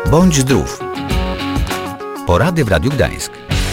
Bądź zdrów. Porady w Radiu Gdańsk.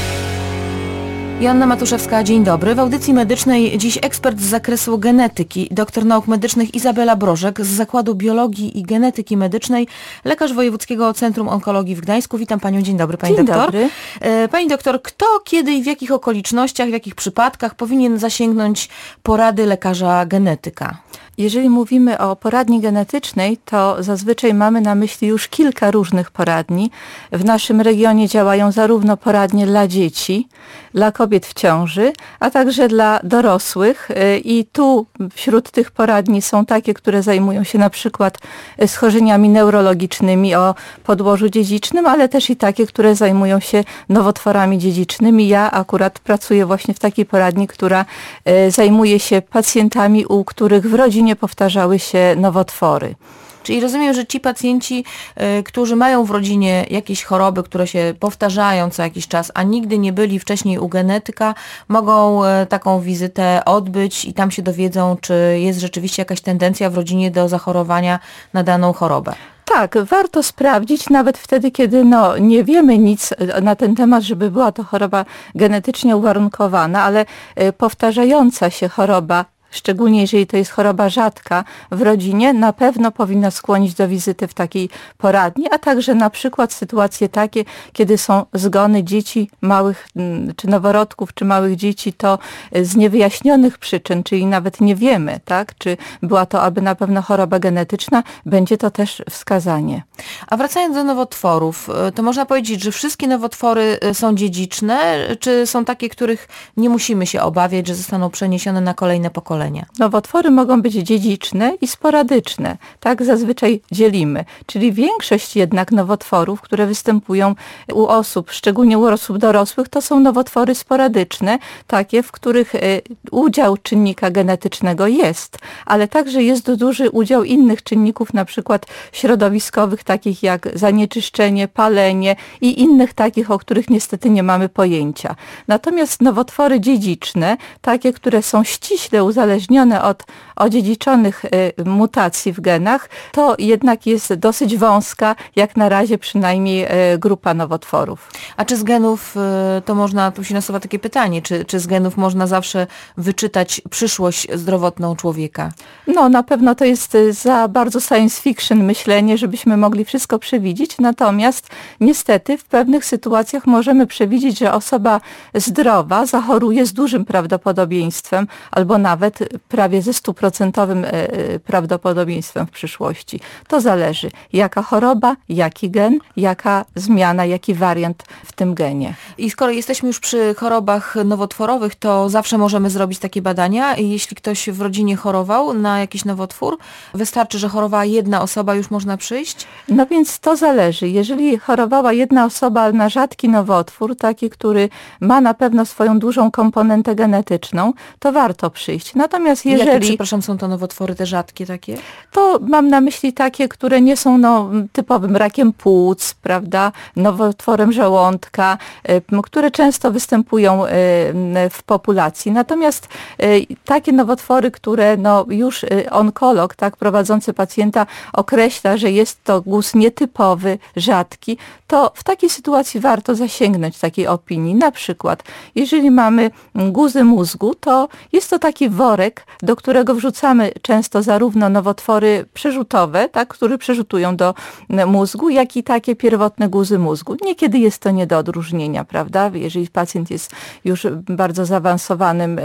Joanna Matuszewska, dzień dobry. W audycji medycznej dziś ekspert z zakresu genetyki, doktor nauk medycznych Izabela Brożek z Zakładu Biologii i Genetyki Medycznej, lekarz Wojewódzkiego Centrum Onkologii w Gdańsku. Witam panią, dzień dobry pani doktor. Dobry. Pani doktor, kto, kiedy i w jakich okolicznościach, w jakich przypadkach powinien zasięgnąć porady lekarza genetyka? Jeżeli mówimy o poradni genetycznej, to zazwyczaj mamy na myśli już kilka różnych poradni. W naszym regionie działają zarówno poradnie dla dzieci, dla kobiet w ciąży, a także dla dorosłych. I tu wśród tych poradni są takie, które zajmują się na przykład schorzeniami neurologicznymi o podłożu dziedzicznym, ale też i takie, które zajmują się nowotworami dziedzicznymi. Ja akurat pracuję właśnie w takiej poradni, która zajmuje się pacjentami, u których w rodzinie powtarzały się nowotwory. Czyli rozumiem, że ci pacjenci, którzy mają w rodzinie jakieś choroby, które się powtarzają co jakiś czas, a nigdy nie byli wcześniej u genetyka, mogą taką wizytę odbyć i tam się dowiedzą, czy jest rzeczywiście jakaś tendencja w rodzinie do zachorowania na daną chorobę. Tak, warto sprawdzić nawet wtedy, kiedy nie wiemy nic na ten temat, żeby była to choroba genetycznie uwarunkowana, ale powtarzająca się choroba, szczególnie jeżeli to jest choroba rzadka w rodzinie, na pewno powinna skłonić do wizyty w takiej poradni, a także na przykład sytuacje takie, kiedy są zgony dzieci małych, czy noworodków, czy małych dzieci, to z niewyjaśnionych przyczyn, czyli nawet nie wiemy, tak, czy była to aby na pewno choroba genetyczna, będzie to też wskazanie. A wracając do nowotworów, to można powiedzieć, że wszystkie nowotwory są dziedziczne, czy są takie, których nie musimy się obawiać, że zostaną przeniesione na kolejne pokolenia? Nowotwory mogą być dziedziczne i sporadyczne. Tak zazwyczaj dzielimy. Czyli większość jednak nowotworów, które występują u osób, szczególnie u osób dorosłych, to są nowotwory sporadyczne, takie, w których udział czynnika genetycznego jest, ale także jest duży udział innych czynników, na przykład środowiskowych, takich jak zanieczyszczenie, palenie i innych takich, o których niestety nie mamy pojęcia. Natomiast nowotwory dziedziczne, takie, które są ściśle uzależnione od odziedziczonych mutacji w genach, to jednak jest dosyć wąska, jak na razie przynajmniej, grupa nowotworów. A czy z genów, to można, tu się nasuwa takie pytanie, czy z genów można zawsze wyczytać przyszłość zdrowotną człowieka? Na pewno to jest za bardzo science fiction myślenie, żebyśmy mogli wszystko przewidzieć, natomiast niestety w pewnych sytuacjach możemy przewidzieć, że osoba zdrowa zachoruje z dużym prawdopodobieństwem, albo nawet prawie ze 100% prawdopodobieństwem w przyszłości. To zależy, jaka choroba, jaki gen, jaka zmiana, jaki wariant w tym genie. I skoro jesteśmy już przy chorobach nowotworowych, to zawsze możemy zrobić takie badania. I jeśli ktoś w rodzinie chorował na jakiś nowotwór, wystarczy, że chorowała jedna osoba, już można przyjść? No więc to zależy. Jeżeli chorowała jedna osoba na rzadki nowotwór, taki, który ma na pewno swoją dużą komponentę genetyczną, to warto przyjść. Natomiast jeżeli... Jakie, przepraszam, są to nowotwory te rzadkie takie? To mam na myśli takie, które nie są typowym rakiem płuc, prawda, nowotworem żołądka, które często występują w populacji. Natomiast takie nowotwory, które już onkolog, tak, prowadzący pacjenta określa, że jest to guz nietypowy, rzadki, to w takiej sytuacji warto zasięgnąć takiej opinii. Na przykład, jeżeli mamy guzy mózgu, to jest to taki worek, do którego wrzucamy często zarówno nowotwory przerzutowe, tak, które przerzutują do mózgu, jak i takie pierwotne guzy mózgu. Niekiedy jest to nie do odróżnienia, prawda, jeżeli pacjent jest już w bardzo zaawansowanym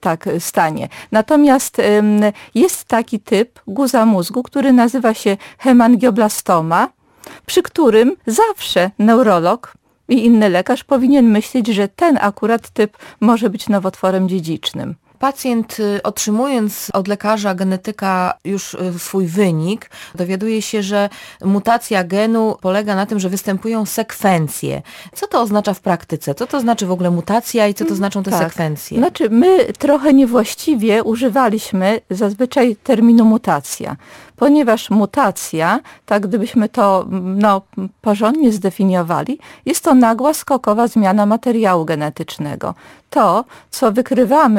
stanie. Natomiast jest taki typ guza mózgu, który nazywa się hemangioblastoma, przy którym zawsze neurolog i inny lekarz powinien myśleć, że ten akurat typ może być nowotworem dziedzicznym. Pacjent, otrzymując od lekarza genetyka już swój wynik, dowiaduje się, że mutacja genu polega na tym, że występują sekwencje. Co to oznacza w praktyce? Co to znaczy w ogóle mutacja i co to znaczą te sekwencje? Znaczy, my trochę niewłaściwie używaliśmy zazwyczaj terminu mutacja, ponieważ mutacja, tak gdybyśmy to porządnie zdefiniowali, jest to nagła, skokowa zmiana materiału genetycznego. To, co wykrywamy u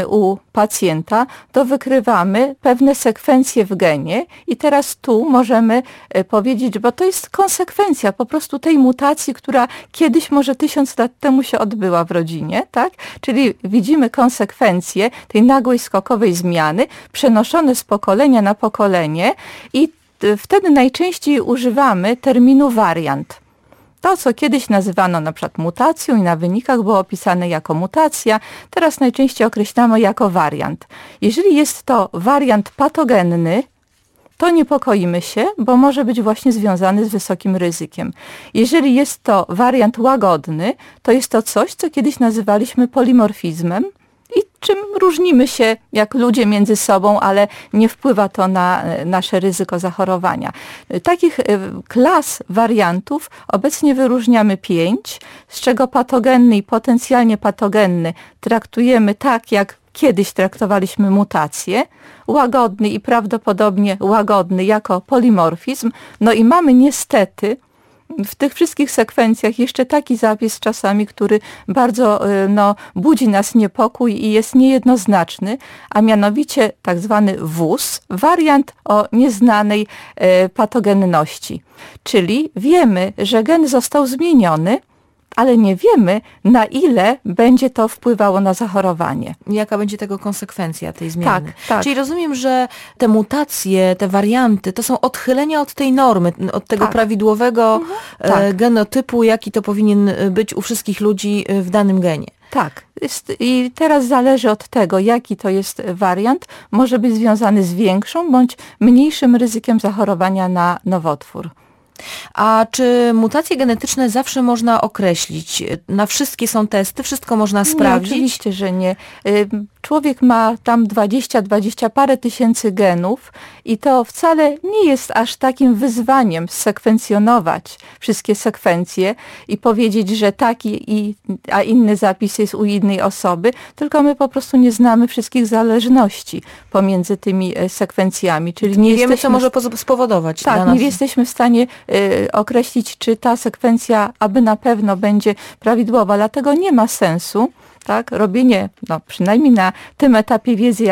pacjenta, to wykrywamy pewne sekwencje w genie i teraz tu możemy powiedzieć, bo to jest konsekwencja po prostu tej mutacji, która kiedyś może 1000 lat temu się odbyła w rodzinie, tak? Czyli widzimy konsekwencje tej nagłej, skokowej zmiany przenoszone z pokolenia na pokolenie i wtedy najczęściej używamy terminu wariant. To, co kiedyś nazywano na przykład mutacją i na wynikach było opisane jako mutacja, teraz najczęściej określamy jako wariant. Jeżeli jest to wariant patogenny, to niepokoimy się, bo może być właśnie związany z wysokim ryzykiem. Jeżeli jest to wariant łagodny, to jest to coś, co kiedyś nazywaliśmy polimorfizmem i czym różnimy się jak ludzie między sobą, ale nie wpływa to na nasze ryzyko zachorowania. Takich klas wariantów obecnie wyróżniamy 5, z czego patogenny i potencjalnie patogenny traktujemy tak, jak kiedyś traktowaliśmy mutacje, łagodny i prawdopodobnie łagodny jako polimorfizm. No i mamy niestety w tych wszystkich sekwencjach jeszcze taki zapis czasami, który bardzo budzi nas niepokój i jest niejednoznaczny, a mianowicie tak zwany WUS, wariant o nieznanej patogenności. Czyli wiemy, że gen został zmieniony, ale nie wiemy, na ile będzie to wpływało na zachorowanie. Jaka będzie tego konsekwencja tej zmiany. Tak. Czyli rozumiem, że te mutacje, te warianty, to są odchylenia od tej normy, od tego prawidłowego genotypu, jaki to powinien być u wszystkich ludzi w danym genie. Tak. I teraz zależy od tego, jaki to jest wariant, może być związany z większą bądź mniejszym ryzykiem zachorowania na nowotwór. A czy mutacje genetyczne zawsze można określić? Na wszystkie są testy? Wszystko można sprawdzić? Nie, oczywiście, że nie. Człowiek ma tam 20 parę tysięcy genów i to wcale nie jest aż takim wyzwaniem sekwencjonować wszystkie sekwencje i powiedzieć, że taki a inny zapis jest u innej osoby, tylko my po prostu nie znamy wszystkich zależności pomiędzy tymi sekwencjami. Czyli nie wiemy, co może spowodować. Tak, nie jesteśmy w stanie określić, czy ta sekwencja aby na pewno będzie prawidłowa, dlatego nie ma sensu robienie, przynajmniej na tym etapie wiedzy,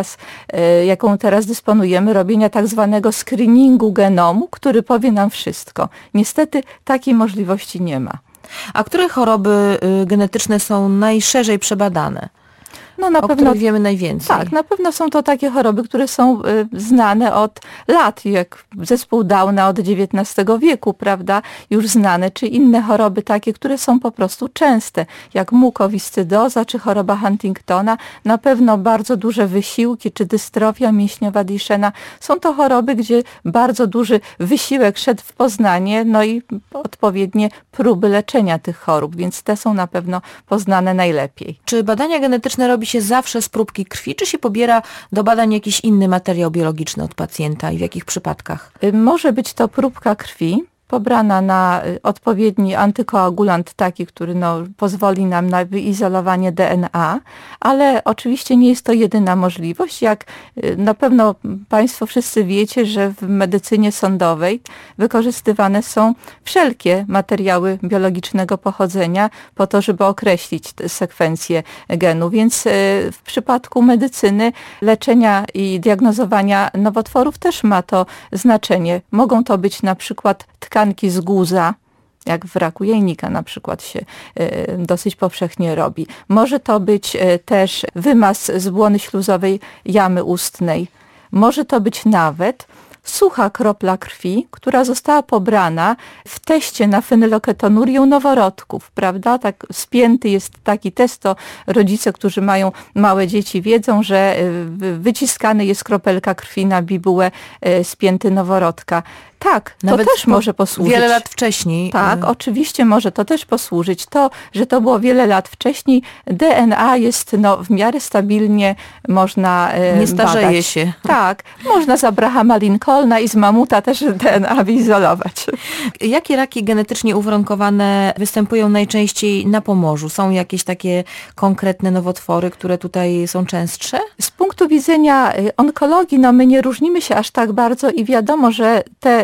jaką teraz dysponujemy, robienia tak zwanego screeningu genomu, który powie nam wszystko. Niestety takiej możliwości nie ma. A które choroby genetyczne są najszerzej przebadane? Na pewno których wiemy najwięcej. Tak, na pewno są to takie choroby, które są znane od lat, jak zespół Downa od XIX wieku, prawda, już znane, czy inne choroby takie, które są po prostu częste, jak mukowiscydoza, czy choroba Huntingtona. Na pewno bardzo duże wysiłki, czy dystrofia mięśniowa Duchenne. Są to choroby, gdzie bardzo duży wysiłek szedł w poznanie, i odpowiednie próby leczenia tych chorób, więc te są na pewno poznane najlepiej. Czy badania genetyczne robi się zawsze z próbki krwi, czy się pobiera do badań jakiś inny materiał biologiczny od pacjenta i w jakich przypadkach? Może być to próbka krwi pobrana na odpowiedni antykoagulant taki, który pozwoli nam na wyizolowanie DNA, ale oczywiście nie jest to jedyna możliwość. Jak na pewno Państwo wszyscy wiecie, że w medycynie sądowej wykorzystywane są wszelkie materiały biologicznego pochodzenia po to, żeby określić sekwencję genu, więc w przypadku medycyny leczenia i diagnozowania nowotworów też ma to znaczenie. Mogą to być na przykład tkanki z guza, jak w raku jajnika na przykład się dosyć powszechnie robi. Może to być też wymaz z błony śluzowej jamy ustnej. Może to być nawet sucha kropla krwi, która została pobrana w teście na fenyloketonurię noworodków, prawda? Tak spięty jest taki test, to rodzice, którzy mają małe dzieci, wiedzą, że wyciskany jest kropelka krwi na bibułę spięty noworodka. Tak, nawet to też może posłużyć. Wiele lat wcześniej. Tak, oczywiście może to też posłużyć. To, że to było wiele lat wcześniej, DNA jest w miarę stabilnie można nie starzeje badać. się. Tak, można z Abrahama Lincolna i z mamuta też DNA wyizolować. Jakie raki genetycznie uwarunkowane występują najczęściej na Pomorzu? Są jakieś takie konkretne nowotwory, które tutaj są częstsze? Z punktu widzenia onkologii, my nie różnimy się aż tak bardzo i wiadomo, że te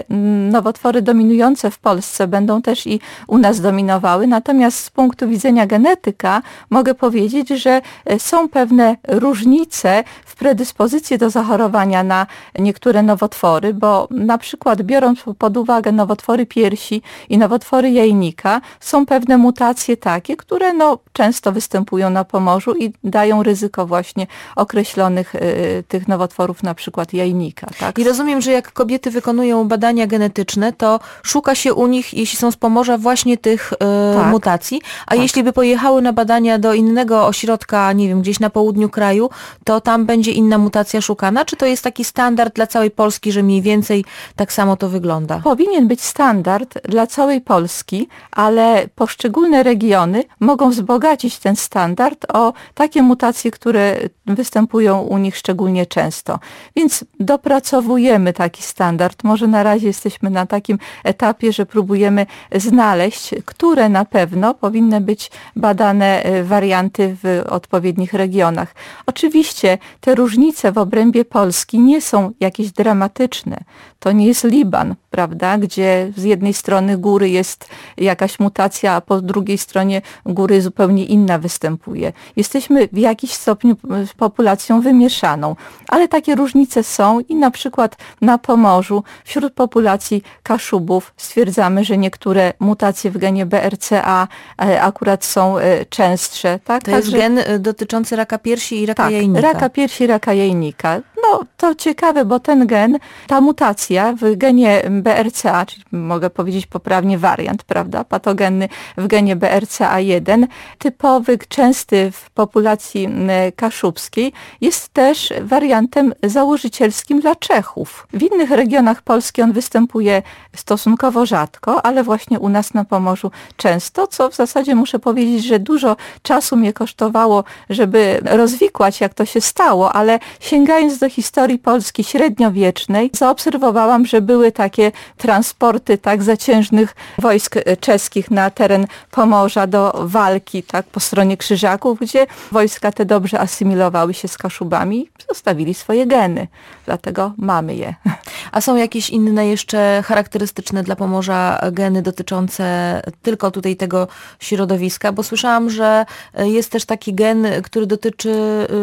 nowotwory dominujące w Polsce będą też i u nas dominowały, natomiast z punktu widzenia genetyka mogę powiedzieć, że są pewne różnice w predyspozycji do zachorowania na niektóre nowotwory, bo na przykład biorąc pod uwagę nowotwory piersi i nowotwory jajnika, są pewne mutacje takie, które często występują na Pomorzu i dają ryzyko właśnie określonych tych nowotworów, na przykład jajnika. Tak? I rozumiem, że jak kobiety wykonują badania genetyczne, to szuka się u nich, jeśli są z Pomorza, właśnie tych mutacji, a jeśli by pojechały na badania do innego ośrodka, nie wiem, gdzieś na południu kraju, to tam będzie inna mutacja szukana? Czy to jest taki standard dla całej Polski, że mniej więcej tak samo to wygląda? Powinien być standard dla całej Polski, ale poszczególne regiony mogą wzbogacić ten standard o takie mutacje, które występują u nich szczególnie często. Więc dopracowujemy taki standard. Może na razie jesteśmy na takim etapie, że próbujemy znaleźć, które na pewno powinny być badane warianty w odpowiednich regionach. Oczywiście te różnice w obrębie Polski nie są jakieś dramatyczne. To nie jest Liban, prawda, gdzie z jednej strony góry jest jakaś mutacja, a po drugiej stronie góry zupełnie inna występuje. Jesteśmy w jakiś stopniu populacją wymieszaną, ale takie różnice są i na przykład na Pomorzu wśród populacji Kaszubów stwierdzamy, że niektóre mutacje w genie BRCA akurat są częstsze. Tak? To jest gen dotyczący raka piersi i raka jajnika. Raka piersi i raka jajnika. To ciekawe, bo ten gen, ta mutacja w genie BRCA, czyli mogę powiedzieć poprawnie wariant, prawda, patogenny w genie BRCA1, typowy, częsty w populacji kaszubskiej, jest też wariantem założycielskim dla Czechów. W innych regionach Polski on występuje stosunkowo rzadko, ale właśnie u nas na Pomorzu często, co w zasadzie muszę powiedzieć, że dużo czasu mnie kosztowało, żeby rozwikłać, jak to się stało, ale sięgając do historii Polski średniowiecznej, zaobserwowałam, że były takie transporty tak zaciężnych wojsk czeskich na teren Pomorza do walki tak po stronie Krzyżaków, gdzie wojska te dobrze asymilowały się z Kaszubami i zostawili swoje geny. Dlatego mamy je. A są jakieś inne jeszcze charakterystyczne dla Pomorza geny dotyczące tylko tutaj tego środowiska? Bo słyszałam, że jest też taki gen, który dotyczy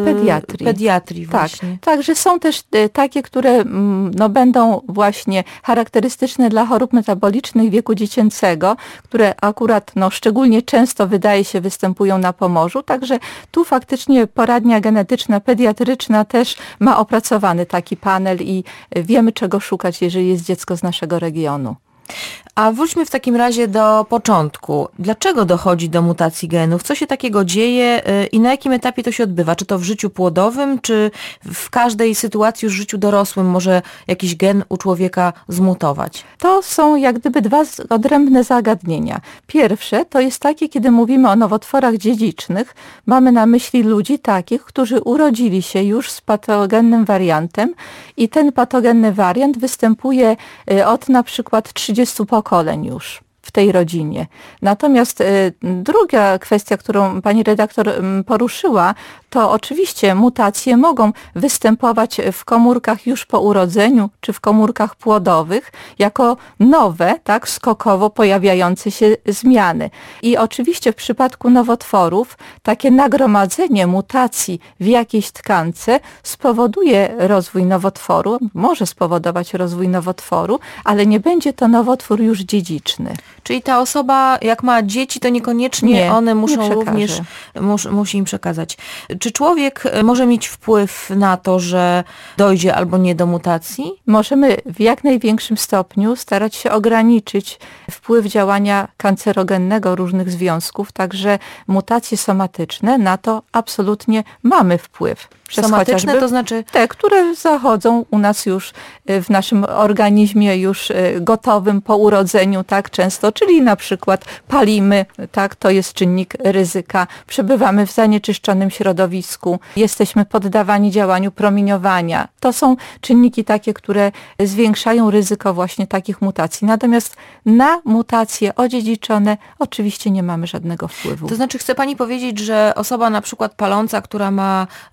pediatrii właśnie. Tak, że są też takie, które będą właśnie charakterystyczne dla chorób metabolicznych wieku dziecięcego, które akurat szczególnie często wydaje się występują na Pomorzu. Także tu faktycznie poradnia genetyczna, pediatryczna też ma opracowany taki panel i wiemy, czego szukać, jeżeli jest dziecko z naszego regionu. A wróćmy w takim razie do początku. Dlaczego dochodzi do mutacji genów? Co się takiego dzieje i na jakim etapie to się odbywa? Czy to w życiu płodowym, czy w każdej sytuacji już w życiu dorosłym może jakiś gen u człowieka zmutować? To są jak gdyby dwa odrębne zagadnienia. Pierwsze to jest takie, kiedy mówimy o nowotworach dziedzicznych, mamy na myśli ludzi takich, którzy urodzili się już z patogennym wariantem i ten patogenny wariant występuje od na przykład 30 pokoleń już w tej rodzinie. Natomiast druga kwestia, którą pani redaktor poruszyła, to oczywiście mutacje mogą występować w komórkach już po urodzeniu, czy w komórkach płodowych, jako nowe, tak, skokowo pojawiające się zmiany. I oczywiście w przypadku nowotworów takie nagromadzenie mutacji w jakiejś tkance spowoduje rozwój nowotworu, może spowodować rozwój nowotworu, ale nie będzie to nowotwór już dziedziczny. Czyli ta osoba, jak ma dzieci, to niekoniecznie one muszą również, musi im przekazać. Czy człowiek może mieć wpływ na to, że dojdzie albo nie do mutacji? Możemy w jak największym stopniu starać się ograniczyć wpływ działania kancerogennego różnych związków, także mutacje somatyczne, na to absolutnie mamy wpływ. Somatyczne to znaczy? Te, które zachodzą u nas już w naszym organizmie już gotowym po urodzeniu, tak często, czyli na przykład palimy, tak, to jest czynnik ryzyka, przebywamy w zanieczyszczonym środowisku, jesteśmy poddawani działaniu promieniowania. To są czynniki takie, które zwiększają ryzyko właśnie takich mutacji. Natomiast na mutacje odziedziczone oczywiście nie mamy żadnego wpływu. To znaczy chce pani powiedzieć, że osoba na przykład paląca, która ma raka płuc,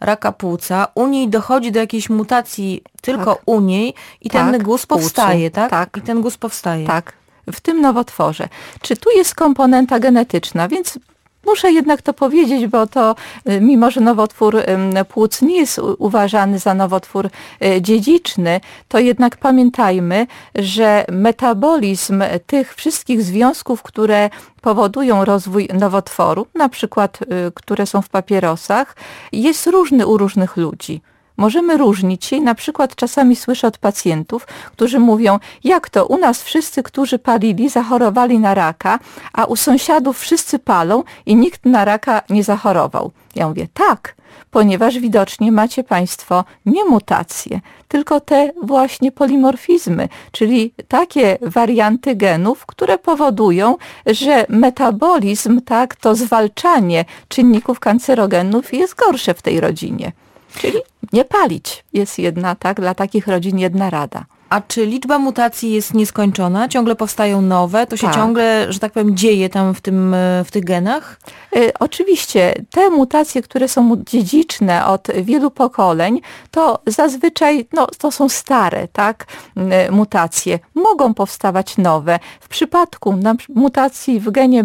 płuca, u niej dochodzi do jakiejś mutacji tylko Tak. u niej i ten Tak, guz w płucu. powstaje, tak? Tak. I ten guz powstaje. Tak, w tym nowotworze. Czy tu jest komponenta genetyczna? Więc muszę jednak to powiedzieć, bo to mimo, że nowotwór płuc nie jest uważany za nowotwór dziedziczny, to jednak pamiętajmy, że metabolizm tych wszystkich związków, które powodują rozwój nowotworu, na przykład które są w papierosach, jest różny u różnych ludzi. Możemy różnić się i na przykład czasami słyszę od pacjentów, którzy mówią, jak to u nas wszyscy, którzy palili, zachorowali na raka, a u sąsiadów wszyscy palą i nikt na raka nie zachorował. Ja mówię, tak, ponieważ widocznie macie Państwo nie mutacje, tylko te właśnie polimorfizmy, czyli takie warianty genów, które powodują, że metabolizm, tak, to zwalczanie czynników kancerogenów jest gorsze w tej rodzinie. Czyli nie palić jest jedna, tak, dla takich rodzin jedna rada. A czy liczba mutacji jest nieskończona? Ciągle powstają nowe? To się Tak. ciągle, że tak powiem, dzieje tam w tych genach? Oczywiście te mutacje, które są dziedziczne od wielu pokoleń, to zazwyczaj to są stare, tak, mutacje. Mogą powstawać nowe. W przypadku mutacji w genie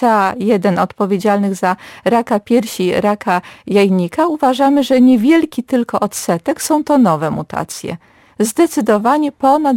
BRCA1 odpowiedzialnych za raka piersi, raka jajnika, uważamy, że niewielki tylko odsetek są to nowe mutacje. Zdecydowanie ponad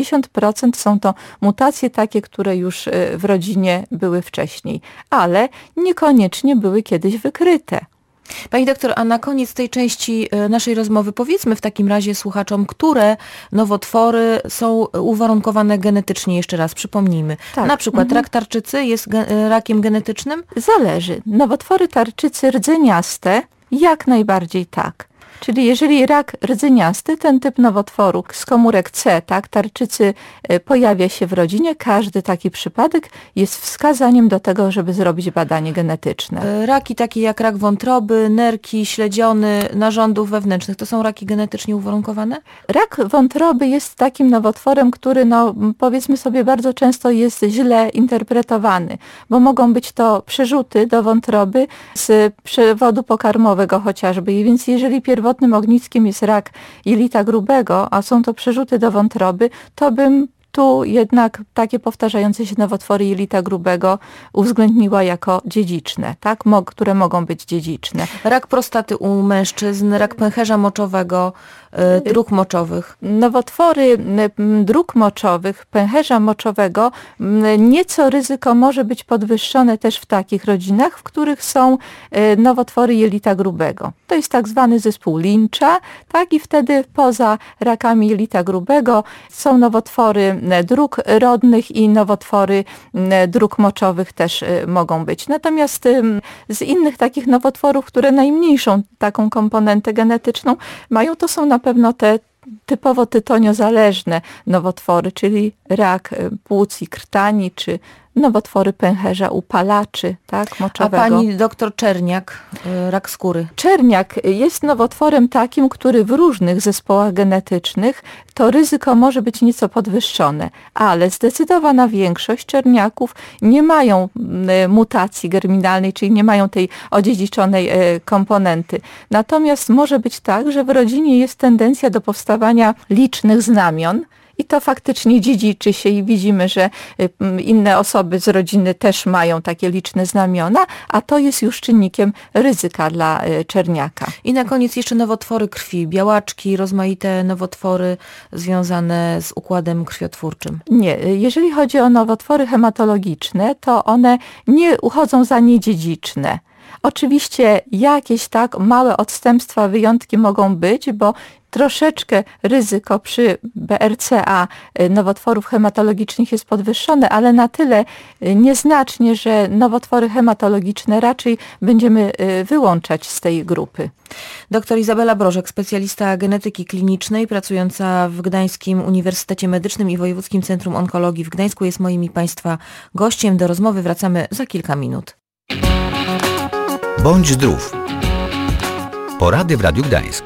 90% są to mutacje takie, które już w rodzinie były wcześniej, ale niekoniecznie były kiedyś wykryte. Pani doktor, a na koniec tej części naszej rozmowy powiedzmy w takim razie słuchaczom, które nowotwory są uwarunkowane genetycznie, jeszcze raz przypomnijmy. Tak. Na przykład rak tarczycy jest rakiem genetycznym? Zależy. Nowotwory tarczycy rdzeniaste jak najbardziej tak. Czyli jeżeli rak rdzeniasty, ten typ nowotworu z komórek C, tak, tarczycy pojawia się w rodzinie, każdy taki przypadek jest wskazaniem do tego, żeby zrobić badanie genetyczne. Raki takie jak rak wątroby, nerki, śledziony, narządów wewnętrznych, to są raki genetycznie uwarunkowane? Rak wątroby jest takim nowotworem, który powiedzmy sobie bardzo często jest źle interpretowany, bo mogą być to przerzuty do wątroby z przewodu pokarmowego chociażby. I więc jeżeli pierwotnym ogniskiem jest rak jelita grubego, a są to przerzuty do wątroby, to bym tu jednak takie powtarzające się nowotwory jelita grubego uwzględniła jako dziedziczne, tak? Które mogą być dziedziczne. Rak prostaty u mężczyzn, rak pęcherza moczowego, dróg moczowych. Nowotwory dróg moczowych, pęcherza moczowego, nieco ryzyko może być podwyższone też w takich rodzinach, w których są nowotwory jelita grubego. To jest tak zwany zespół Lyncha, tak? I wtedy poza rakami jelita grubego są nowotwory dróg rodnych i nowotwory dróg moczowych też mogą być. Natomiast z innych takich nowotworów, które najmniejszą taką komponentę genetyczną mają, to są na pewno te typowo tytoniozależne nowotwory, czyli rak płuc i krtani, czy nowotwory pęcherza u palaczy, tak, moczowego. A pani doktor Czerniak, rak skóry? Czerniak jest nowotworem takim, który w różnych zespołach genetycznych to ryzyko może być nieco podwyższone, ale zdecydowana większość czerniaków nie mają mutacji germinalnej, czyli nie mają tej odziedziczonej komponenty. Natomiast może być tak, że w rodzinie jest tendencja do powstawania licznych znamion, i to faktycznie dziedziczy się i widzimy, że inne osoby z rodziny też mają takie liczne znamiona, a to jest już czynnikiem ryzyka dla czerniaka. I na koniec jeszcze nowotwory krwi, białaczki, rozmaite nowotwory związane z układem krwiotwórczym. Nie, jeżeli chodzi o nowotwory hematologiczne, to one nie uchodzą za niedziedziczne. Oczywiście jakieś tak małe odstępstwa, wyjątki mogą być, bo troszeczkę ryzyko przy BRCA nowotworów hematologicznych jest podwyższone, ale na tyle nieznacznie, że nowotwory hematologiczne raczej będziemy wyłączać z tej grupy. Doktor Izabela Brożek, specjalista genetyki klinicznej, pracująca w Gdańskim Uniwersytecie Medycznym i Wojewódzkim Centrum Onkologii w Gdańsku, jest moim i Państwa gościem. Do rozmowy wracamy za kilka minut. Bądź zdrów. Porady w Radiu Gdańsk.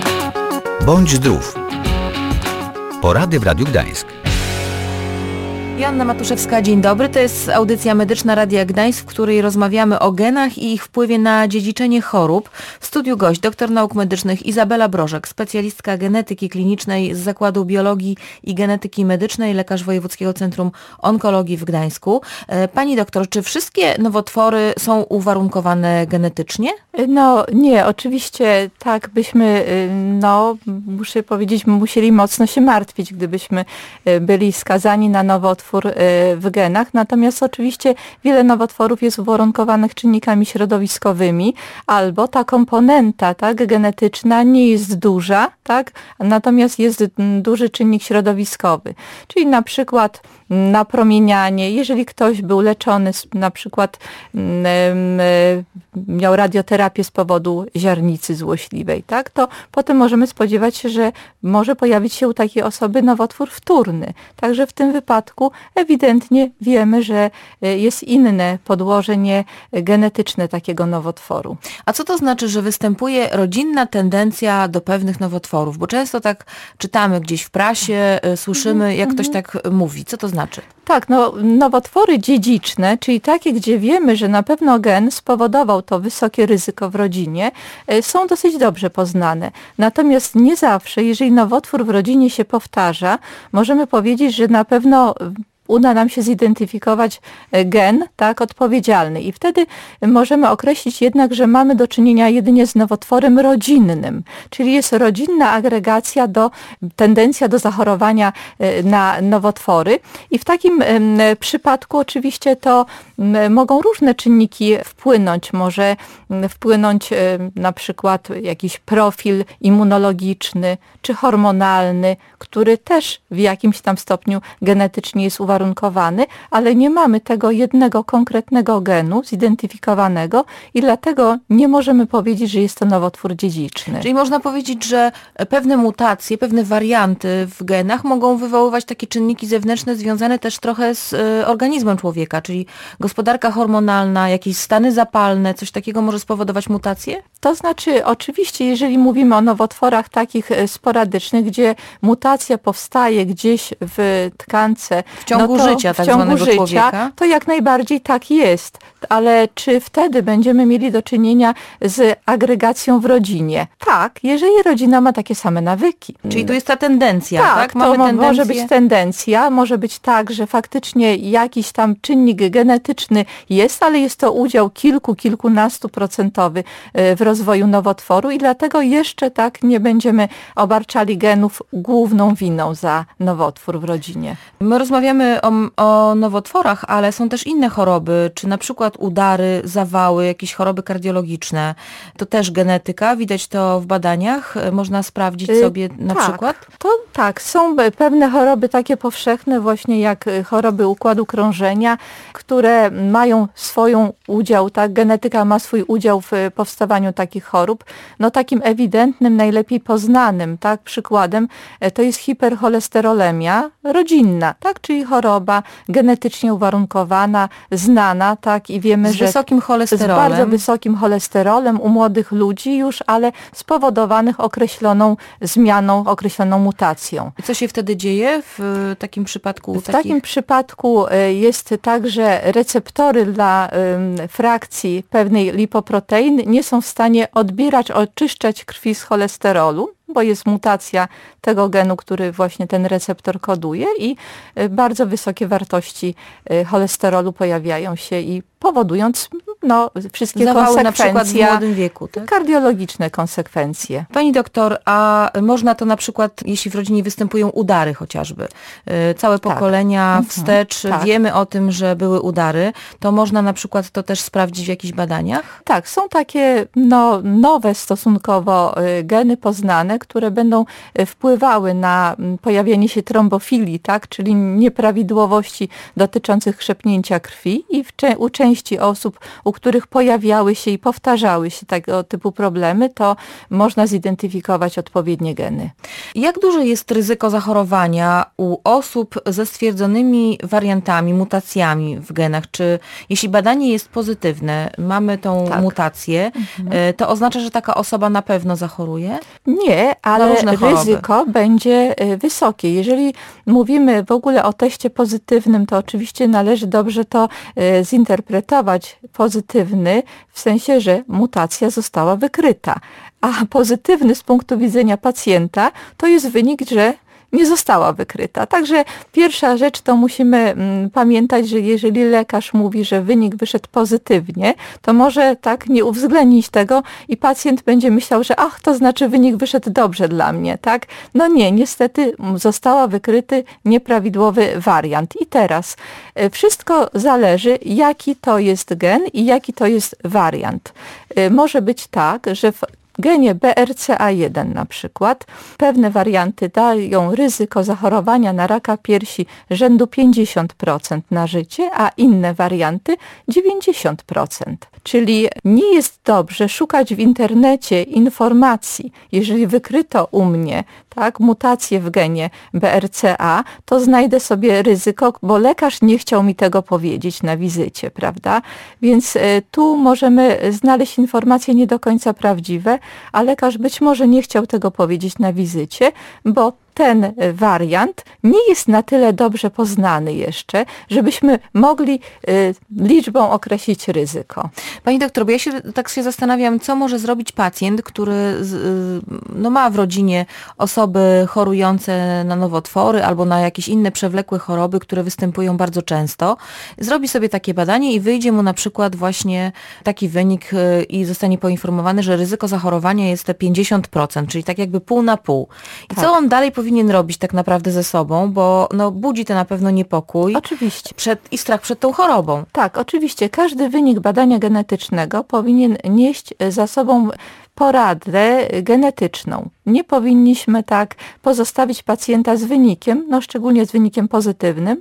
Bądź zdrów. Porady w Radiu Gdańsk. Joanna Matuszewska, dzień dobry. To jest audycja medyczna Radia Gdańsk, w której rozmawiamy o genach i ich wpływie na dziedziczenie chorób. W studiu gość, doktor nauk medycznych Izabela Brożek, specjalistka genetyki klinicznej z Zakładu Biologii i Genetyki Medycznej, lekarz Wojewódzkiego Centrum Onkologii w Gdańsku. Pani doktor, czy wszystkie nowotwory są uwarunkowane genetycznie? No nie, oczywiście tak byśmy, muszę powiedzieć, musieli mocno się martwić, gdybyśmy byli skazani na nowotwór w genach. Natomiast oczywiście wiele nowotworów jest uwarunkowanych czynnikami środowiskowymi, albo ta komponenta, tak, genetyczna nie jest duża, tak, natomiast jest duży czynnik środowiskowy. Czyli na przykład napromienianie, jeżeli ktoś był leczony, na przykład miał radioterapię z powodu ziarnicy złośliwej, tak, to potem możemy spodziewać się, że może pojawić się u takiej osoby nowotwór wtórny. Także w tym wypadku ewidentnie wiemy, że jest inne podłożenie genetyczne takiego nowotworu. A co to znaczy, że występuje rodzinna tendencja do pewnych nowotworów? Bo często tak czytamy gdzieś w prasie, słyszymy, jak ktoś tak mówi. Co to znaczy? Tak, nowotwory dziedziczne, czyli takie, gdzie wiemy, że na pewno gen spowodował to wysokie ryzyko w rodzinie, są dosyć dobrze poznane. Natomiast nie zawsze, jeżeli nowotwór w rodzinie się powtarza, możemy powiedzieć, że na pewno uda nam się zidentyfikować gen, tak, odpowiedzialny. I wtedy możemy określić jednak, że mamy do czynienia jedynie z nowotworem rodzinnym, czyli jest rodzinna agregacja tendencja do zachorowania na nowotwory. I w takim przypadku oczywiście to mogą różne czynniki wpłynąć. Może wpłynąć na przykład jakiś profil immunologiczny czy hormonalny, który też w jakimś tam stopniu genetycznie jest uwarunkowany, ale nie mamy tego jednego konkretnego genu zidentyfikowanego i dlatego nie możemy powiedzieć, że jest to nowotwór dziedziczny. Czyli można powiedzieć, że pewne mutacje, pewne warianty w genach mogą wywoływać takie czynniki zewnętrzne związane też trochę z organizmem człowieka, czyli gospodarka hormonalna, jakieś stany zapalne, coś takiego może spowodować mutacje? To znaczy, oczywiście, jeżeli mówimy o nowotworach takich sporadycznych, gdzie mutacja powstaje gdzieś w tkance, w ciągu życia tak zwanego człowieka, to jak najbardziej tak jest. Ale czy wtedy będziemy mieli do czynienia z agregacją w rodzinie? Tak, jeżeli rodzina ma takie same nawyki. Czyli tu jest ta tendencja, tak? Mamy tendencję. Może być tendencja, może być tak, że faktycznie jakiś tam czynnik genetyczny jest, ale jest to udział kilkunastu procentowy w rozwoju nowotworu i dlatego jeszcze tak nie będziemy obarczali genów główną winą za nowotwór w rodzinie. My rozmawiamy o nowotworach, ale są też inne choroby, czy na przykład udary, zawały, jakieś choroby kardiologiczne. To też genetyka, widać to w badaniach, można sprawdzić sobie na przykład? Tak, są pewne choroby takie powszechne właśnie jak choroby układu krążenia, które mają swoją udział, tak, genetyka ma swój udział w powstawaniu takich chorób. Takim ewidentnym, najlepiej poznanym, tak, przykładem to jest hipercholesterolemia rodzinna, tak, czyli choroba genetycznie uwarunkowana, znana, tak, i wiemy, że z wysokim cholesterolem. Z bardzo wysokim cholesterolem u młodych ludzi już, ale spowodowanych określoną zmianą, określoną mutacją. I co się wtedy dzieje w takim przypadku? W takim przypadku jest tak, że receptory dla frakcji pewnej lipoprotein nie są w stanie oczyszczać krwi z cholesterolu, bo jest mutacja tego genu, który właśnie ten receptor koduje i bardzo wysokie wartości cholesterolu pojawiają się i powodując wszystkie zawały konsekwencje, na przykład w młodym wieku, tak? Kardiologiczne konsekwencje. Pani doktor, a można to na przykład, jeśli w rodzinie występują udary chociażby, całe pokolenia wstecz, wiemy o tym, że były udary, to można na przykład to też sprawdzić w jakichś badaniach? Tak, są takie nowe stosunkowo geny poznane, które będą wpływały na pojawienie się trombofilii, tak, czyli nieprawidłowości dotyczących krzepnięcia krwi i u części osób, u których pojawiały się i powtarzały się tego typu problemy, to można zidentyfikować odpowiednie geny. Jak duże jest ryzyko zachorowania u osób ze stwierdzonymi wariantami, mutacjami w genach? Czy jeśli badanie jest pozytywne, mamy tą mutację, to oznacza, że taka osoba na pewno zachoruje? Nie, ale różne choroby. ryzyko będzie wysokie. Jeżeli mówimy w ogóle o teście pozytywnym, to oczywiście należy dobrze to zinterpretować. Pozytywny w sensie, że mutacja została wykryta, a pozytywny z punktu widzenia pacjenta to jest wynik, że nie została wykryta. Także pierwsza rzecz to musimy pamiętać, że jeżeli lekarz mówi, że wynik wyszedł pozytywnie, to może tak nie uwzględnić tego i pacjent będzie myślał, że to znaczy wynik wyszedł dobrze dla mnie, tak? No nie, niestety została wykryty nieprawidłowy wariant. I teraz wszystko zależy, jaki to jest gen i jaki to jest wariant. Może być tak, że w genie BRCA1 na przykład pewne warianty dają ryzyko zachorowania na raka piersi rzędu 50% na życie, a inne warianty 90%. Czyli nie jest dobrze szukać w internecie informacji. Jeżeli wykryto u mnie mutację w genie BRCA, to znajdę sobie ryzyko, bo lekarz nie chciał mi tego powiedzieć na wizycie, prawda? Więc tu możemy znaleźć informacje nie do końca prawdziwe, a lekarz być może nie chciał tego powiedzieć na wizycie, bo ten wariant nie jest na tyle dobrze poznany jeszcze, żebyśmy mogli liczbą określić ryzyko. Pani doktor, bo ja się zastanawiam, co może zrobić pacjent, który ma w rodzinie osoby chorujące na nowotwory albo na jakieś inne przewlekłe choroby, które występują bardzo często. Zrobi sobie takie badanie i wyjdzie mu na przykład właśnie taki wynik i zostanie poinformowany, że ryzyko zachorowania jest te 50%, czyli tak jakby pół na pół. I co on dalej powinien robić tak naprawdę ze sobą, bo budzi to na pewno niepokój. Oczywiście. I strach przed tą chorobą. Tak, oczywiście. Każdy wynik badania genetycznego powinien nieść za sobą poradę genetyczną. Nie powinniśmy tak pozostawić pacjenta z wynikiem, szczególnie z wynikiem pozytywnym,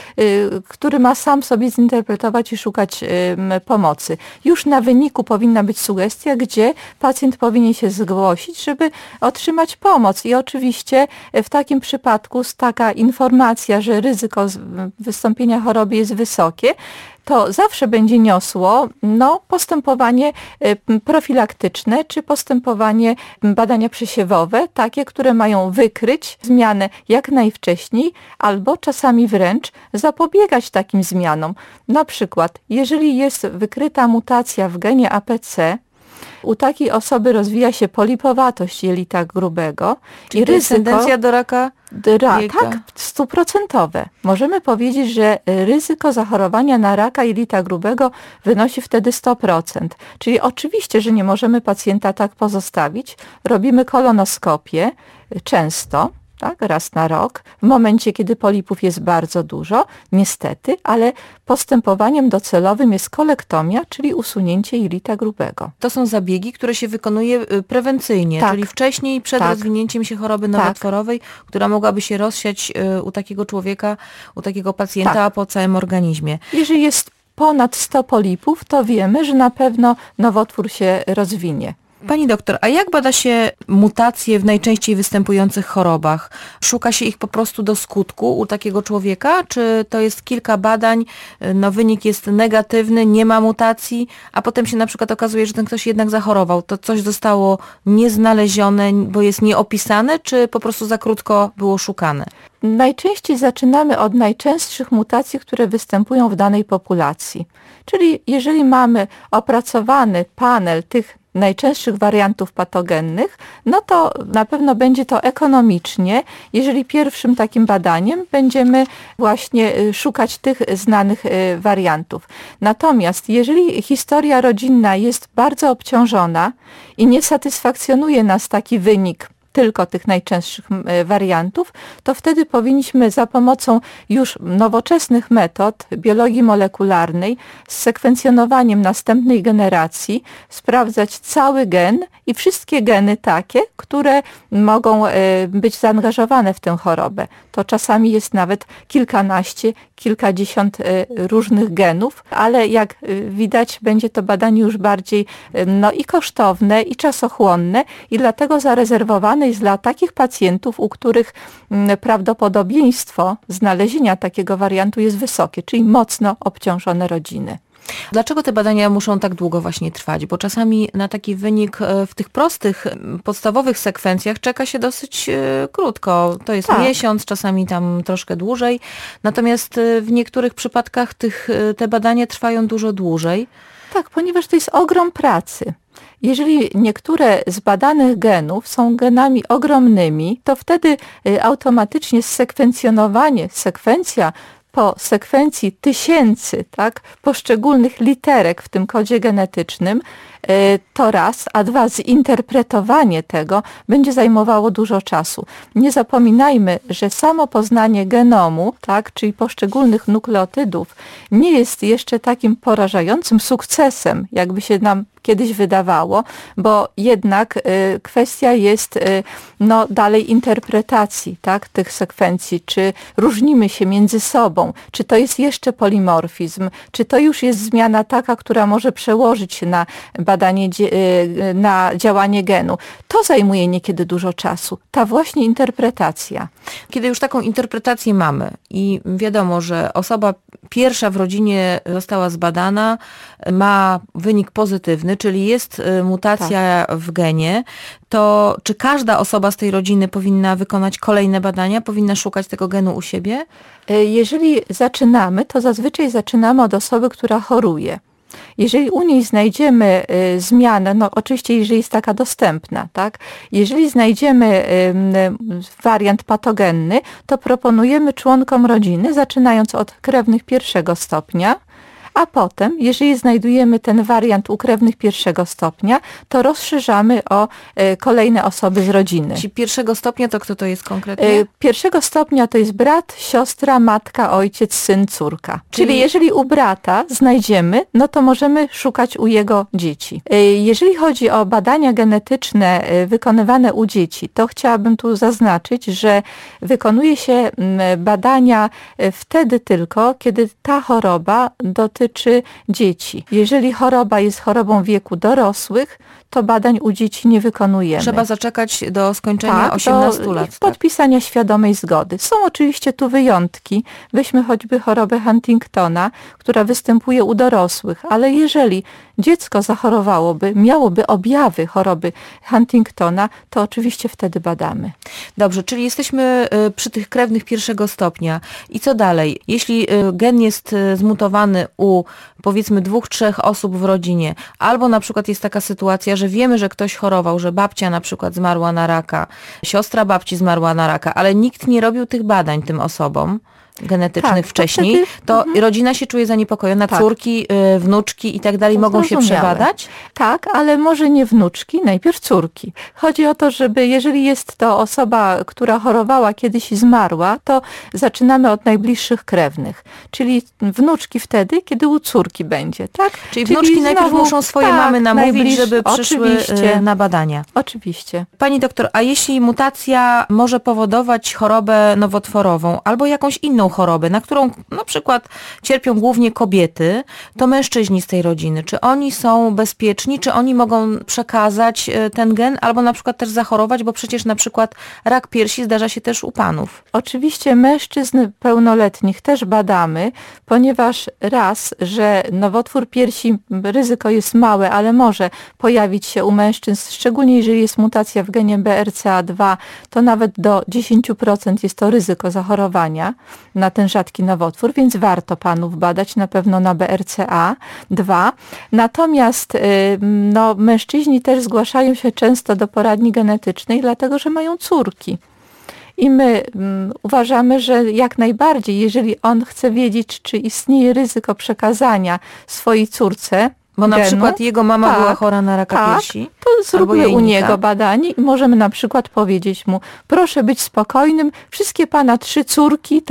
który ma sam sobie zinterpretować i szukać pomocy. Już na wyniku powinna być sugestia, gdzie pacjent powinien się zgłosić, żeby otrzymać pomoc. I oczywiście w takim przypadku taka informacja, że ryzyko wystąpienia choroby jest wysokie, to zawsze będzie niosło postępowanie profilaktyczne czy postępowanie badania przesiewowe, takie, które mają wykryć zmianę jak najwcześniej albo czasami wręcz zapobiegać takim zmianom. Na przykład, jeżeli jest wykryta mutacja w genie APC, u takiej osoby rozwija się polipowatość jelita grubego i ryzyko... tendencja do raka? Tak, 100%. Możemy powiedzieć, że ryzyko zachorowania na raka jelita grubego wynosi wtedy 100%. Czyli oczywiście, że nie możemy pacjenta tak pozostawić. Robimy kolonoskopię często, raz na rok, w momencie, kiedy polipów jest bardzo dużo, niestety, ale postępowaniem docelowym jest kolektomia, czyli usunięcie jelita grubego. To są zabiegi, które się wykonuje prewencyjnie, czyli wcześniej, przed rozwinięciem się choroby nowotworowej, która mogłaby się rozsiać u takiego człowieka, u takiego pacjenta po całym organizmie. Jeżeli jest ponad 100 polipów, to wiemy, że na pewno nowotwór się rozwinie. Pani doktor, a jak bada się mutacje w najczęściej występujących chorobach? Szuka się ich po prostu do skutku u takiego człowieka? Czy to jest kilka badań, wynik jest negatywny, nie ma mutacji, a potem się na przykład okazuje, że ten ktoś jednak zachorował? To coś zostało nieznalezione, bo jest nieopisane, czy po prostu za krótko było szukane? Najczęściej zaczynamy od najczęstszych mutacji, które występują w danej populacji. Czyli jeżeli mamy opracowany panel tych najczęstszych wariantów patogennych, to na pewno będzie to ekonomicznie, jeżeli pierwszym takim badaniem będziemy właśnie szukać tych znanych wariantów. Natomiast jeżeli historia rodzinna jest bardzo obciążona i nie satysfakcjonuje nas taki wynik tylko tych najczęstszych wariantów, to wtedy powinniśmy za pomocą już nowoczesnych metod biologii molekularnej z sekwencjonowaniem następnej generacji sprawdzać cały gen i wszystkie geny takie, które mogą być zaangażowane w tę chorobę. To czasami jest nawet kilkanaście, kilkadziesiąt różnych genów, ale jak widać, będzie to badanie już bardziej i kosztowne, i czasochłonne, i dlatego zarezerwowane jest dla takich pacjentów, u których prawdopodobieństwo znalezienia takiego wariantu jest wysokie, czyli mocno obciążone rodziny. Dlaczego te badania muszą tak długo właśnie trwać? Bo czasami na taki wynik w tych prostych, podstawowych sekwencjach czeka się dosyć krótko. To jest miesiąc, czasami tam troszkę dłużej. Natomiast w niektórych przypadkach te badania trwają dużo dłużej. Tak, ponieważ to jest ogrom pracy. Jeżeli niektóre z badanych genów są genami ogromnymi, to wtedy automatycznie sekwencja po sekwencji tysięcy, tak, poszczególnych literek w tym kodzie genetycznym, to raz, a dwa, zinterpretowanie tego będzie zajmowało dużo czasu. Nie zapominajmy, że samo poznanie genomu, tak, czyli poszczególnych nukleotydów, nie jest jeszcze takim porażającym sukcesem, jakby się nam kiedyś wydawało, bo jednak kwestia jest dalej interpretacji, tak, tych sekwencji, czy różnimy się między sobą, czy to jest jeszcze polimorfizm, czy to już jest zmiana taka, która może przełożyć się na badanie, na działanie genu. To zajmuje niekiedy dużo czasu. Ta właśnie interpretacja. Kiedy już taką interpretację mamy i wiadomo, że osoba pierwsza w rodzinie została zbadana, ma wynik pozytywny, czyli jest mutacja w genie, to czy każda osoba z tej rodziny powinna wykonać kolejne badania, powinna szukać tego genu u siebie? Jeżeli zaczynamy, to zazwyczaj zaczynamy od osoby, która choruje. Jeżeli u niej znajdziemy zmianę, oczywiście jeżeli jest taka dostępna, tak? Jeżeli znajdziemy wariant patogenny, to proponujemy członkom rodziny, zaczynając od krewnych pierwszego stopnia, a potem, jeżeli znajdujemy ten wariant u krewnych pierwszego stopnia, to rozszerzamy o kolejne osoby z rodziny. Czyli pierwszego stopnia to kto to jest konkretnie? Pierwszego stopnia to jest brat, siostra, matka, ojciec, syn, córka. Czyli jeżeli u brata znajdziemy, to możemy szukać u jego dzieci. Jeżeli chodzi o badania genetyczne wykonywane u dzieci, to chciałabym tu zaznaczyć, że wykonuje się badania wtedy tylko, kiedy ta choroba dotyczy dzieci. Jeżeli choroba jest chorobą wieku dorosłych, to badań u dzieci nie wykonujemy. Trzeba zaczekać do skończenia 18 lat. Podpisania świadomej zgody. Są oczywiście tu wyjątki. Weźmy choćby chorobę Huntingtona, która występuje u dorosłych, ale jeżeli dziecko zachorowałoby, miałoby objawy choroby Huntingtona, to oczywiście wtedy badamy. Dobrze, czyli jesteśmy przy tych krewnych pierwszego stopnia. I co dalej? Jeśli gen jest zmutowany u powiedzmy 2-3 osób w rodzinie, albo na przykład jest taka sytuacja, że wiemy, że ktoś chorował, że babcia na przykład zmarła na raka, siostra babci zmarła na raka, ale nikt nie robił tych badań tym osobom genetycznych wcześniej, to rodzina się czuje zaniepokojona, córki, wnuczki i tak dalej mogą się przebadać? Tak, ale może nie wnuczki, najpierw córki. Chodzi o to, żeby jeżeli jest to osoba, która chorowała kiedyś i zmarła, to zaczynamy od najbliższych krewnych. Czyli wnuczki wtedy, kiedy u córki będzie, tak? Czyli wnuczki najpierw muszą swoje mamy namówić, żeby przyszły na badania. Oczywiście. Pani doktor, a jeśli mutacja może powodować chorobę nowotworową albo jakąś inną chorobę, na którą na przykład cierpią głównie kobiety, to mężczyźni z tej rodziny, czy oni są bezpieczni, czy oni mogą przekazać ten gen, albo na przykład też zachorować, bo przecież na przykład rak piersi zdarza się też u panów. Oczywiście mężczyzn pełnoletnich też badamy, ponieważ raz, że nowotwór piersi, ryzyko jest małe, ale może pojawić się u mężczyzn, szczególnie jeżeli jest mutacja w genie BRCA2, to nawet do 10% jest to ryzyko zachorowania na ten rzadki nowotwór, więc warto panów badać na pewno na BRCA2. Natomiast mężczyźni też zgłaszają się często do poradni genetycznej, dlatego że mają córki. I my uważamy, że jak najbardziej, jeżeli on chce wiedzieć, czy istnieje ryzyko przekazania swojej córce, bo na przykład jego mama była chora na raka piersi. To zróbmy u niego badanie i możemy na przykład powiedzieć mu, proszę być spokojnym, wszystkie pana 3 córki,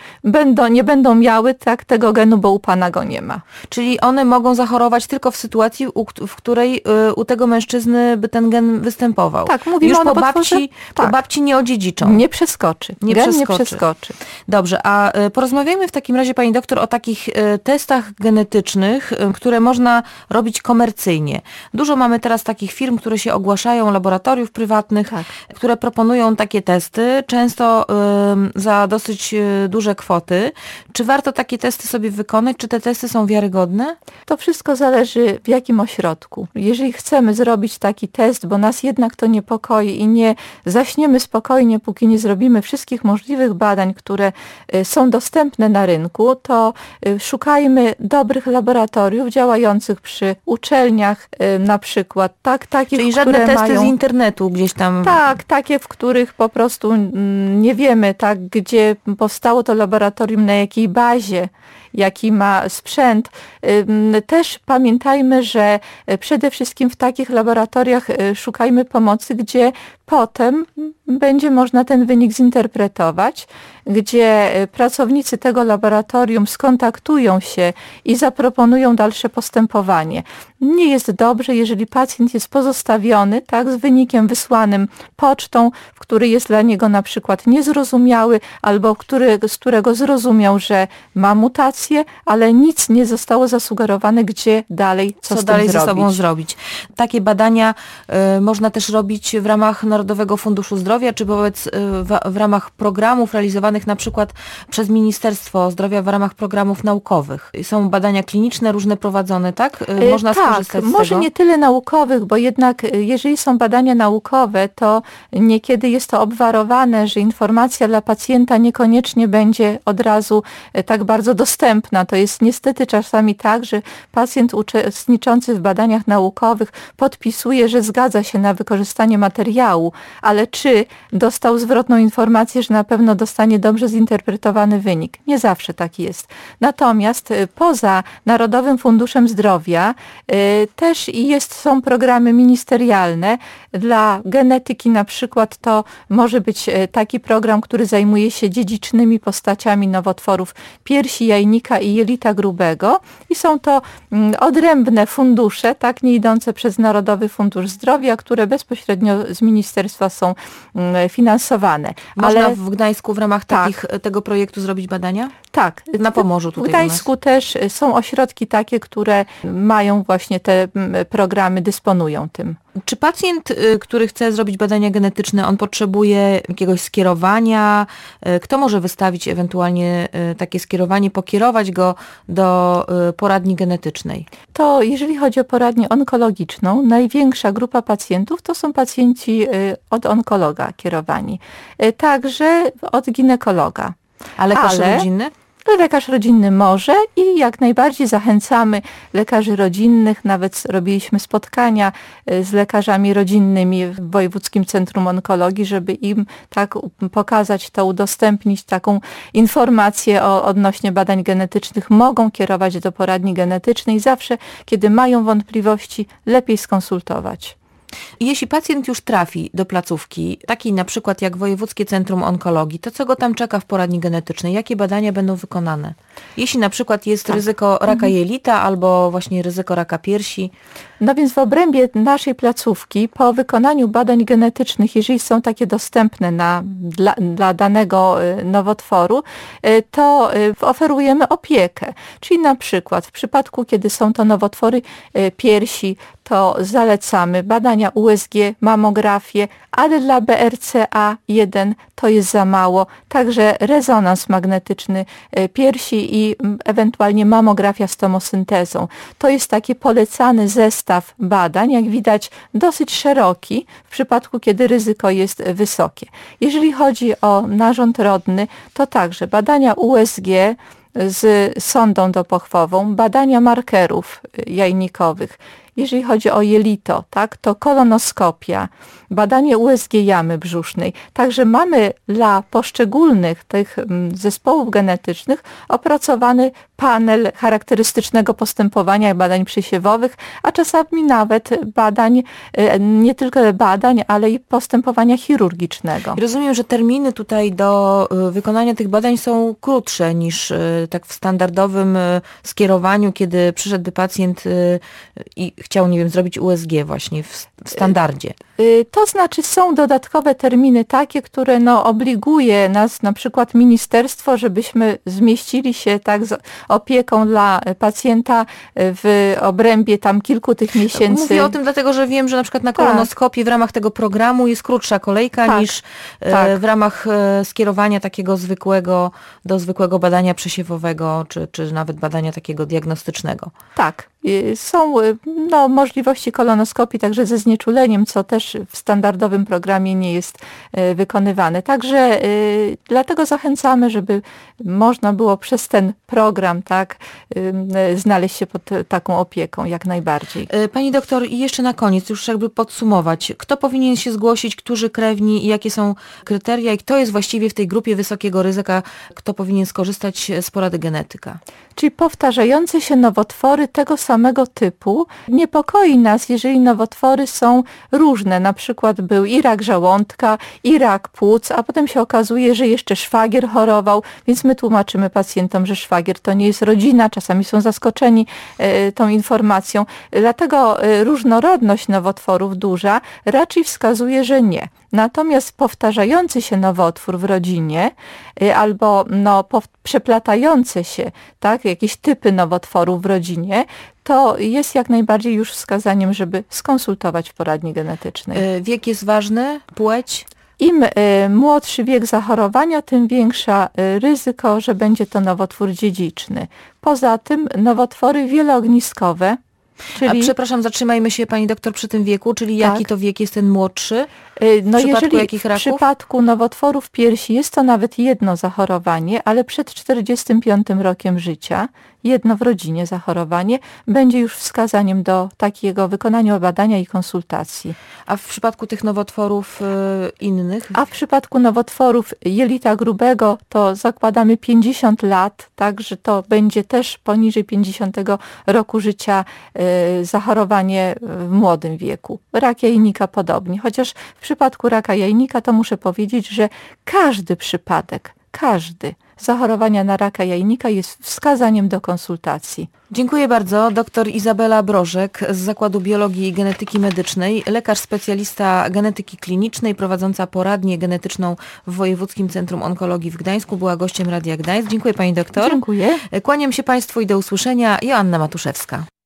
nie będą miały tego genu, bo u pana go nie ma. Czyli one mogą zachorować tylko w sytuacji, w której u tego mężczyzny by ten gen występował. Tak, mówimy już po babci nie odziedziczą. Nie przeskoczy. Gen nie przeskoczy. Dobrze, a porozmawiajmy w takim razie, pani doktor, o takich testach genetycznych, które można robić komercyjnie. Dużo mamy teraz takich firm, które się ogłaszają, laboratoriów prywatnych, które proponują takie testy, często za dosyć duże kwoty. Czy warto takie testy sobie wykonać? Czy te testy są wiarygodne? To wszystko zależy w jakim ośrodku. Jeżeli chcemy zrobić taki test, bo nas jednak to niepokoi i nie zaśniemy spokojnie, póki nie zrobimy wszystkich możliwych badań, które są dostępne na rynku, to szukajmy dobrych laboratoriów działających przy uczelniach na przykład. Takich, czyli żadne które testy mają... z internetu gdzieś tam... Tak, takie, w których po prostu nie wiemy, gdzie powstało to laboratorium, na jakiej bazie, jaki ma sprzęt. Też pamiętajmy, że przede wszystkim w takich laboratoriach szukajmy pomocy, gdzie potem będzie można ten wynik zinterpretować, gdzie pracownicy tego laboratorium skontaktują się i zaproponują dalsze postępowanie. Nie jest dobrze, jeżeli pacjent jest pozostawiony z wynikiem wysłanym pocztą, który jest dla niego na przykład niezrozumiały, albo z którego zrozumiał, że ma mutację, ale nic nie zostało zasugerowane, gdzie dalej, co dalej ze sobą zrobić. Takie badania można też robić w ramach Narodowego Funduszu Zdrowia, czy w ramach programów realizowanych na przykład przez Ministerstwo Zdrowia w ramach programów naukowych. Są badania kliniczne różne prowadzone, tak? Można skorzystać z tego? Może nie tyle naukowych, bo jednak jeżeli są badania naukowe, to niekiedy jest to obwarowane, że informacja dla pacjenta niekoniecznie będzie od razu tak bardzo dostępna. To jest niestety czasami tak, że pacjent uczestniczący w badaniach naukowych podpisuje, że zgadza się na wykorzystanie materiału, ale czy dostał zwrotną informację, że na pewno dostanie dobrze zinterpretowany wynik? Nie zawsze tak jest. Natomiast poza Narodowym Funduszem Zdrowia też są programy ministerialne. Dla genetyki na przykład to może być taki program, który zajmuje się dziedzicznymi postaciami nowotworów piersi, jajnika i jelita grubego i są to odrębne fundusze, nie idące przez Narodowy Fundusz Zdrowia, które bezpośrednio z ministerstwa są finansowane. Można w Gdańsku w ramach tego projektu zrobić badania? Tak. Na Pomorzu tutaj w Gdańsku też są ośrodki takie, które mają właśnie te programy, dysponują tym. Czy pacjent, który chce zrobić badania genetyczne, on potrzebuje jakiegoś skierowania? Kto może wystawić ewentualnie takie skierowanie, pokierować go do poradni genetycznej? To jeżeli chodzi o poradnię onkologiczną, największa grupa pacjentów to są pacjenci od onkologa kierowani. Także od ginekologa. A lekarz rodzinny? Lekarz rodzinny może i jak najbardziej zachęcamy lekarzy rodzinnych, nawet robiliśmy spotkania z lekarzami rodzinnymi w Wojewódzkim Centrum Onkologii, żeby im pokazać to, udostępnić taką informację odnośnie badań genetycznych. Mogą kierować do poradni genetycznej. Zawsze, kiedy mają wątpliwości, lepiej skonsultować. Jeśli pacjent już trafi do placówki, takiej na przykład jak Wojewódzkie Centrum Onkologii, to co go tam czeka w poradni genetycznej? Jakie badania będą wykonane? Jeśli na przykład jest ryzyko raka jelita albo właśnie ryzyko raka piersi? No więc w obrębie naszej placówki po wykonaniu badań genetycznych, jeżeli są takie dostępne dla danego nowotworu, to oferujemy opiekę. Czyli na przykład w przypadku, kiedy są to nowotwory piersi, to zalecamy badania USG, mamografię, ale dla BRCA1 to jest za mało. Także rezonans magnetyczny piersi i ewentualnie mamografia z tomosyntezą. To jest taki polecany zestaw badań, jak widać dosyć szeroki w przypadku, kiedy ryzyko jest wysokie. Jeżeli chodzi o narząd rodny, to także badania USG z sondą dopochwową, badania markerów jajnikowych. Jeżeli chodzi o jelito, to kolonoskopia, badanie USG jamy brzusznej. Także mamy dla poszczególnych tych zespołów genetycznych opracowany panel charakterystycznego postępowania badań przesiewowych, a czasami nawet badań, nie tylko badań, ale i postępowania chirurgicznego. Rozumiem, że terminy tutaj do wykonania tych badań są krótsze niż tak w standardowym skierowaniu, kiedy przyszedłby pacjent i chciał, zrobić USG właśnie w standardzie. To znaczy są dodatkowe terminy takie, które obliguje nas na przykład ministerstwo, żebyśmy zmieścili się opieką dla pacjenta w obrębie tam kilku tych miesięcy. Mówię o tym dlatego, że wiem, że na przykład na kolonoskopii w ramach tego programu jest krótsza kolejka niż w ramach skierowania takiego do zwykłego badania przesiewowego, czy nawet badania takiego diagnostycznego. Tak. Są możliwości kolonoskopii także ze znieczuleniem, co też w standardowym programie nie jest wykonywane. Także dlatego zachęcamy, żeby można było przez ten program znaleźć się pod taką opieką jak najbardziej. Pani doktor, i jeszcze na koniec, już jakby podsumować, kto powinien się zgłosić, którzy krewni i jakie są kryteria i kto jest właściwie w tej grupie wysokiego ryzyka, kto powinien skorzystać z porady genetyka? Czyli powtarzające się nowotwory tego samego typu. Niepokoi nas, jeżeli nowotwory są różne. Na przykład był i rak żołądka, i rak płuc, a potem się okazuje, że jeszcze szwagier chorował, więc my tłumaczymy pacjentom, że szwagier to nie jest rodzina. Czasami są zaskoczeni tą informacją. Dlatego różnorodność nowotworów duża raczej wskazuje, że nie. Natomiast powtarzający się nowotwór w rodzinie albo przeplatające się, jakieś typy nowotworów w rodzinie, to jest jak najbardziej już wskazaniem, żeby skonsultować w poradni genetycznej. Wiek jest ważny? Płeć? Im młodszy wiek zachorowania, tym większe ryzyko, że będzie to nowotwór dziedziczny. Poza tym nowotwory wieloogniskowe, czyli... A przepraszam, zatrzymajmy się pani doktor przy tym wieku, czyli jaki to wiek jest ten młodszy? W przypadku jakich raków? W przypadku nowotworów piersi jest to nawet jedno zachorowanie, ale przed 45 rokiem życia, jedno w rodzinie zachorowanie, będzie już wskazaniem do takiego wykonania badania i konsultacji. A w przypadku tych nowotworów innych? A w przypadku nowotworów jelita grubego to zakładamy 50 lat, także to będzie też poniżej 50 roku życia zachorowanie w młodym wieku. Rak jajnika podobnie, chociaż w przypadku raka jajnika to muszę powiedzieć, że każdy przypadek, zachorowania na raka jajnika jest wskazaniem do konsultacji. Dziękuję bardzo. Dr Izabela Brożek z Zakładu Biologii i Genetyki Medycznej, lekarz specjalista genetyki klinicznej, prowadząca poradnię genetyczną w Wojewódzkim Centrum Onkologii w Gdańsku, była gościem Radia Gdańsk. Dziękuję pani doktor. Dziękuję. Kłaniam się państwu i do usłyszenia. Joanna Matuszewska.